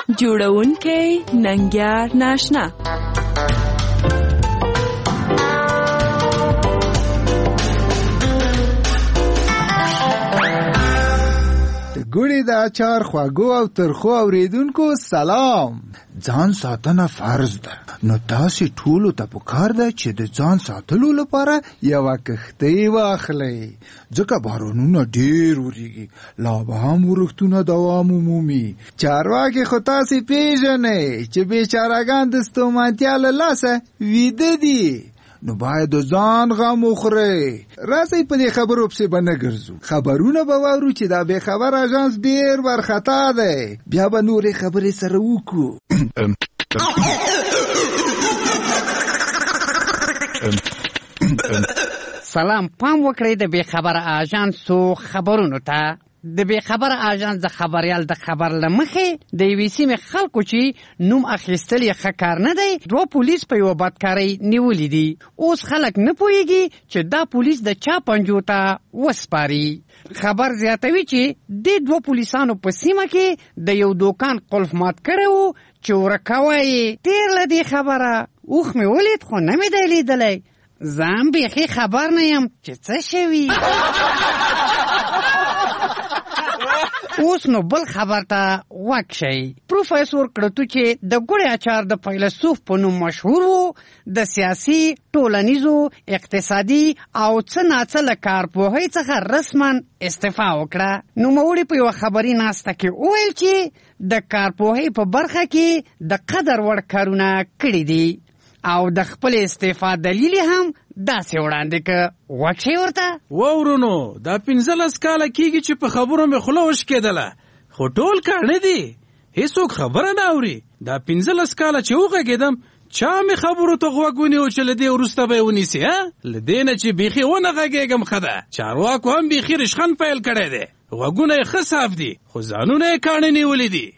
جوړونکی ننګیار ناشنا. ګوړې د اچار خواږو او ترخو اوریدونکو سلام. ځان ساتنه فرض ده، نو تاسې ټولو ته پکار ده چې د ځان ساتلو لپاره یوه کښتۍ واخلئ، ځکه بارانونه ډېر وریږي، لا به هم ورښتونه دوام ومومي. چارواکي خو تاسې پیژنئ چې بېچارهګان د ستومانتیا له لاسه ویده دي، نو باید د ځان غم وخورئ. راسئ په دې خبرو پسې به نه ګرځو، خبرونه به واورو چې دا بې خبر اژانس ډېر وارخطا دی، بیا به نورې خبرې سره وکړو. سلام، پام وکړئ د بې خبره اژانسو خبرونو ته. د بې خبره اژانس د خبریال د خبر له مخې د یوې سیمې خلکو چې نوم اخیستل یې ښه کار نه دی، 2 پولیس په یوه بدکارۍ نیولي دي. اوس خلک نه پوهېږي چې دا پولیس د چا پنجو ته وسپاري. خبر زیاتوي چې دې 2 پولیسانو په سیمه کې د یو دوکان قلف مات کړی و چې ورکه وایي تېر له دې خبره اوښ مې ولید خو نه مې دی لیدلی، ځان بیخي خبر نه یم چې څه شوي. اوس نو بل خبر ته غوږ شئ. پروفیسور کړتو چې د ګوړې اچار د فیلسوف په نوم مشهور و، د سیاسي، ټولنیزو، اقتصادي او څه ناڅه له کارپوهۍ څخه رسما استعفا وکړه. نوموړي په یوه خبري ناسته کې وویل چې د کارپوهۍ په برخه کې د قدر وړ کارونه کړي دي او د خپل استعفا دلیل هم داسې وړاندې که غوږ شئ ورته. واورونو، دا 15 کاله کېږي چې په خبرو مې خوله وشکېدله، خو ټول کار نه دی، هېڅوک خبره نه اوري. دا 15 کاله چې وغږېدم چا مې خبرو ته غوږ ونیو چې له دې وروسته به یې ونیسي؟ له دې نه چې بیخي ونه غږېږم ښه ده. چارواکو هم بیخي رشخند پیل کړی دی، غوږونه یې ښه صاف دي خو ځانونه یې کاڼې نیولي دي.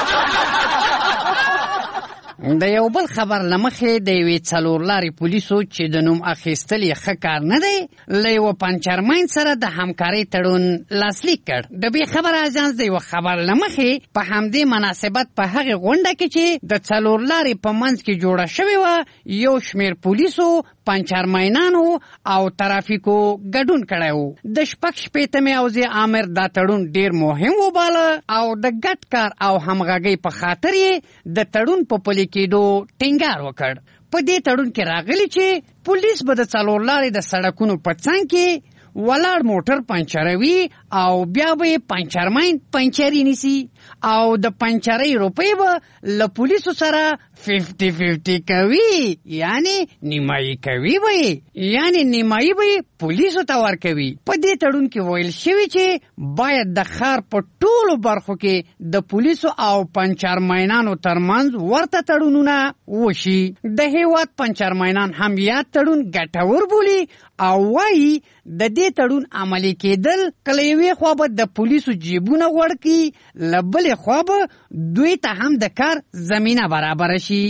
د یو بل خبر له مخې د یوې 4 لارې پولیسو چې د نوم اخیستل یې ښه کار نه دی، له یوه پنچرمین سره د همکارۍ تړون لاسلیک کړ. د بې خبره اژانس د یوه خبر له مخې په همدې مناسبت په هغې غونډه کې چې د 4 لارې په منځ کې جوړه شوې وه، یو شمېر پولیسو، پنچرمینانو او ترافیکو ګډون کړی و. د 6 حوزې آمر دا تړون ډېر مهم وباله او د ګډ کار او همغږۍ په خاطر یې د تړون په پلي کېدو ټینګار وکړ. په دې تړون کې راغلی چې پولیس به د 4 لارې د سړکونو په څنګ کې ولاړ موټر پنچروي او بیا به یې پنچرمین پنچري نیسي او د پنچرۍ روپۍ به له پولیسو سره 50-50 کوي، یعنی نیمایي کوي به یې، یعنی نیمایي به یې پولیسو ته ورکوي. په دې تړون کې ویل شوي چې باید د ښار په ټولو برخو کې د پولیسو او پنچرمینانو ترمنځ ورته تړونونه وشي. د هېواد پنچرمینان هم یاد تړون ګټور بولي او وایي د دې تړون عملي کېدل کله یوې خوا به د پولیسو جیبونه غوړ کړي، له بلې خوا به دوی ته هم د کار زمینه برابره شي.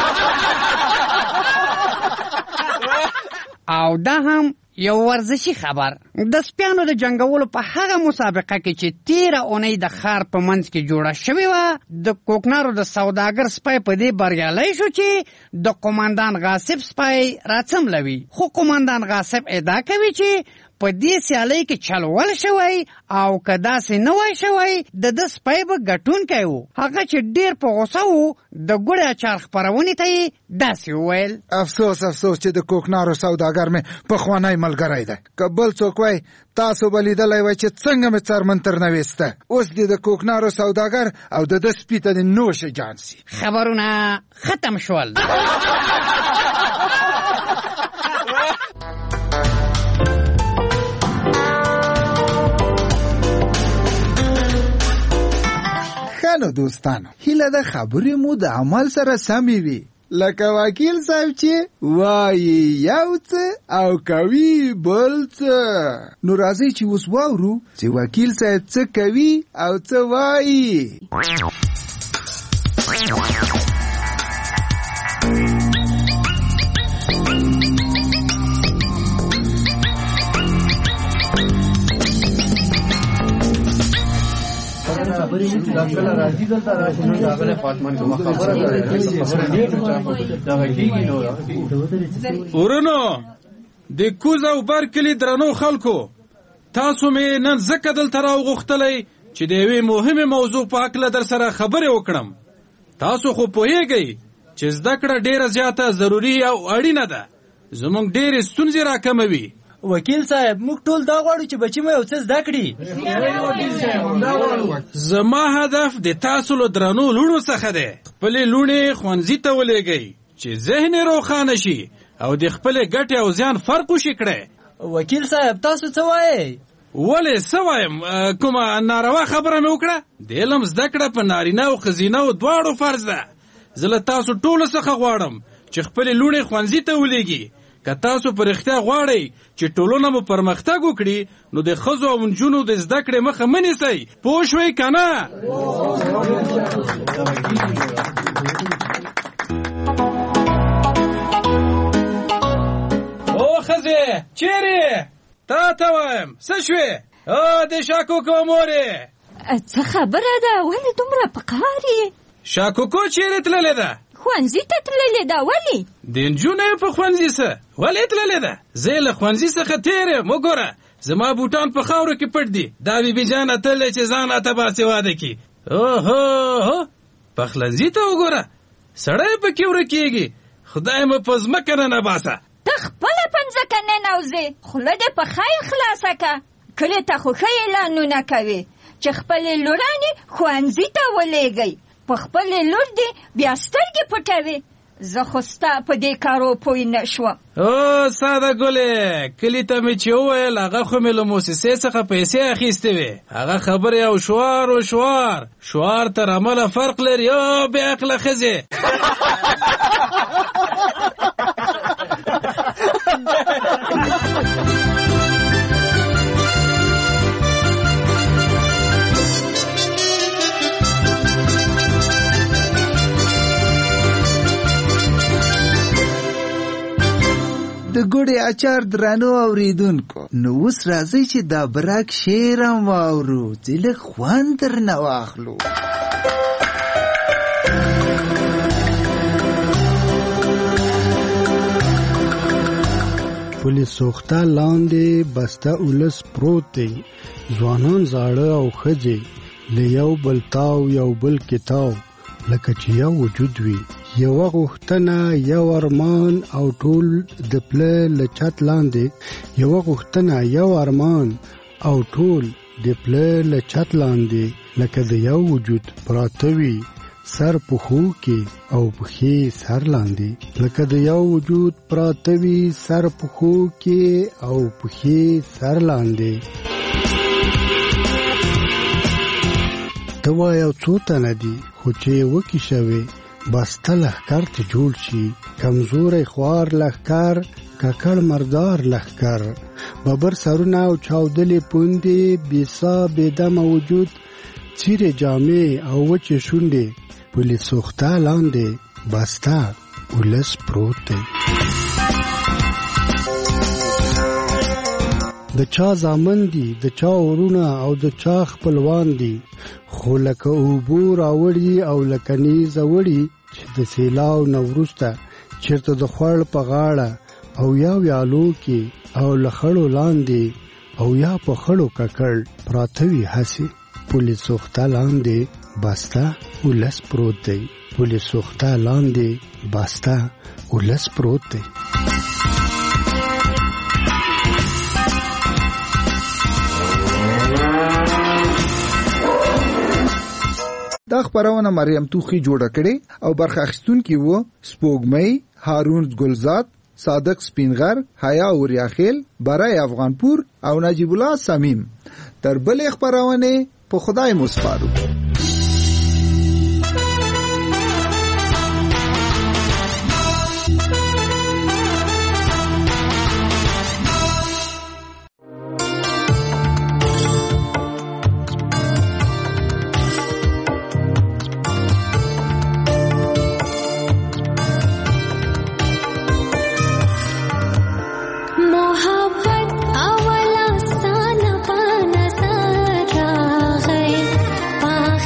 او دا هم یو ورزشي خبر. د سپیانو د جنګولو په هغه مسابقه کې چې 13 اونۍ د ښار په منځ کې جوړه شوې وه، د کوکنارو د سوداګر سپی په دې بریالی شو چې د قمندان غاصب سپی راڅملوي. خو قمندان غاصب ادعا کوي چې په دې سیالۍ کې چلول شوی او که داسې نه وای شوی د ده سپی به ګټونکی و. هغه چې ډېر په غوسه و د ګوړې اچار خپرونې ته یې داسې وویل: افسوس چې د کوکنارو سوداګر مې پخوانی ملګری دی، که بل څوک وای تاسو به لیدلی وای چې څنګه مې څرمن ترنه ویسته. اوس دې د کوکنارو سوداګر او د ده سپي ته د نوش جان سي. خبرونه ختم شول. نو دوستانو، هیله ده خبرې مو د عمل سره سمې وي، لکه وکیل صاحب چې وایي یو څه او کوي بل څه. نو راځئ چې اوس واورو چې وکیل صاحب څه کوي او څه وایي. ورونو د کوز او بر کلي درنو خلکو، تاسو مې نن ځکه دلته راوغوښتلی چې د یوې مهمې موضوع په هکله در سره خبرې وکړم. تاسو خو پوهیږئ چې زده کړه ډیره زیاته ضروري او اړینه ده. زموږ ډیرې ستونزې راکموي. وکیل صاحب، موږ ټول دا غواړو چې بچی مو یو څه زده کړي. زما هدف د تاسو له درنو لوڼو څخه دی خپلې لوڼې ښوونځي ته ولېږئ چې ذهن یې روښانه شي او د خپلې ګټې او زیان فرق وشي کړئ. وکیل صاحب، تاسو څه وایئ؟ ولې څه وایم؟ کومه ناروا خبره مې وکړه؟ د علم زده کړه په نارینه او ښځینه دواړو فرض ده. زه له تاسو ټولو څخه غواړم چې خپلې لوڼې ښوونځي ته ولېږي. که تاسو په رښتیا غواړئ چې ټولنه مو پرمختګ وکړي، نو د ښځو او نجونو د زده کړې مخه مه نیسئ. پوه شوئ که نه؟ او ښځې چیرې؟ تا ته وایم څه شوې؟ د شاکوکو مورې څه خبره ده؟ ولې دومره په قهر یې؟ شاکوکو چیرې تللې ده؟ ښوونځي ته تللې ده. ولې؟ د نجونو په ښوونځي څه ولې تللې ده؟ زه له ښوونځي څخه تېر یم. وګوره زما بوټان په خاورو کې پټ دي. دا بیبي جانه تللی چې ځان راته باسواده کړي. اوهو، پخلنځي ته وګوره، سړی پکې ورکېږي. خدای مو په ځمکه ننباسه. ته خپله په ځمکه ننوځې، خوله دې په خیر خلاصه که. کلي ته خو ښه اعلانونه کوې چې خپلې لورانې ښوونځي ته ولېږئ، په خپلې لور دې بیا سترګې پټوي. زه خو ستا په دې کارو پوه نه شوم. او ساده ګلې، کلي ته مې چې وویل هغه خو مې له موسسې څخه پیسې اخیستې وې. هغه خبرې او شعار تر عمله فرق لري. او بې عقله ښځې. د ګوډې اچار درنو اوریدونکو، نو اوس راځئ چې دا برک شعر هم واورو چې لږ خوند درنه واخلو. پولې سوخته لاندې بسته اولس پروت دی، ځوانان زاړه او ښځې له یو بل تاو یو بل کتاب، لکه چې یو وجود وي، یوه غوښتنه، یو ارمان او ټول د پله له چت لاندې. یوه غوښتنه، یو ارمان او ټول د پله له چت لاندې، لکه د یو وجود پراته وي سر پښو کې او پښې سر لاندې، لکه د یو وجود پراته وي سر پښو کې او پښې سر لاندې. ته وایه څو تنه دي، خو چې وکې شوې بسته لښکر ته جوړ شي. کمزوری خوار لښکر، ککړ مردار لښکر، ببر سرونه او چاودلې پوندې، بېسا بېدمه وجود، څیرې جامې او وچې شونډې، پولې سوخته لاندې بسته ولس پروت دی. د چا زامن دي، د چا ورونه او د چا خپلوان دي، خو لکه اوبو راوړي او لکه نیزه وړي چې د سیلاو نه وروسته چېرته د خوړ په غاړه او یا ویالو کې او له خړو لاندې او یا په خړو ککړ پراته وي هسې. پولې سوخته لاندې بسته ولس پروت دی. پولې سوخته لاندې بسته ولس پروت دی. دا خبرونه مریم توخی جوړه کړي او برخه اخیستونکي وو سپوږمۍ، هارون ګلزاد، صادق سپینغر، حیا اوریاخیل، برای افغانپور او نجیب الله سمیم. تر بلې خبرونه په خدای مو سپارو. अवला सान पाना सारा गए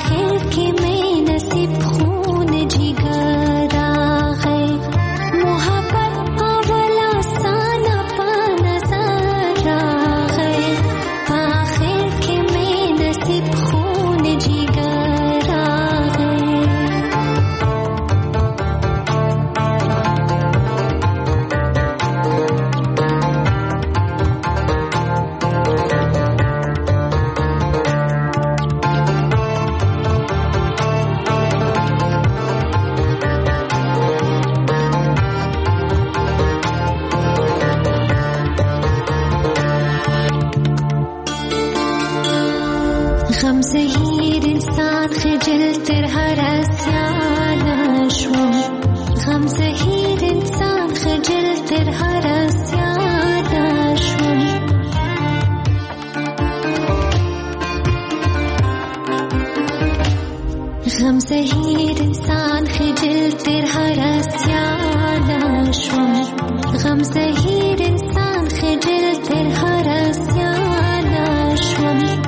تر هر اسیان شوم غم زهیر انسان خجل تر هر اسیان شوم غم زهیر انسان خجل تر هر اسیان شوم غم زهیر انسان خجل تر هر اسیان شوم